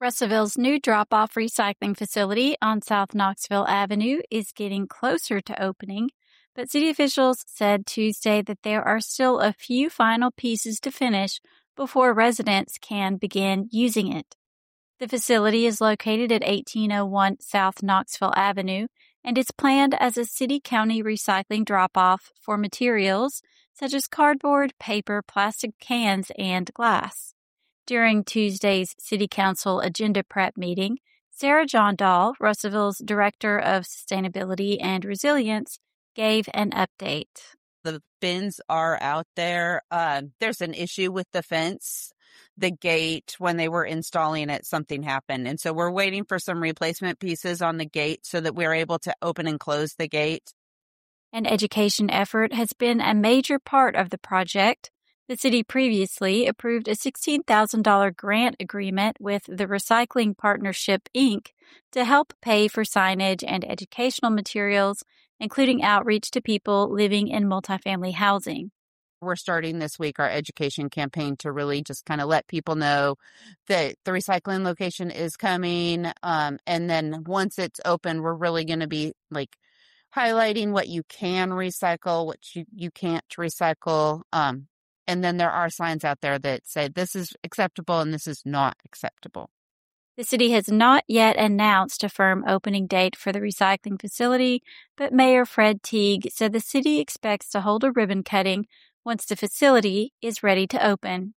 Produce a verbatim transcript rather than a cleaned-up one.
Russellville's new drop-off recycling facility on South Knoxville Avenue is getting closer to opening, but city officials said Tuesday that there are still a few final pieces to finish before residents can begin using it. The facility is located at eighteen oh one South Knoxville Avenue and is planned as a city-county recycling drop-off for materials such as cardboard, paper, plastic cans, and glass. During Tuesday's City Council agenda prep meeting, Sarah John Dahl, Russellville's Director of Sustainability and Resilience, gave an update. The bins are out there. Uh, there's an issue with the fence. The gate, when they were installing it, something happened. And so we're waiting for some replacement pieces on the gate so that we're able to open and close the gate. An education effort has been a major part of the project. The city previously approved a sixteen thousand dollars grant agreement with the Recycling Partnership, Incorporated to help pay for signage and educational materials, including outreach to people living in multifamily housing. We're starting this week our education campaign to really just kind of let people know that the recycling location is coming. Um, and then once it's open, we're really going to be like highlighting what you can recycle, what you, you can't recycle. Um, And then there are signs out there that say this is acceptable and this is not acceptable. The city has not yet announced a firm opening date for the recycling facility, but Mayor Fred Teague said the city expects to hold a ribbon cutting once the facility is ready to open.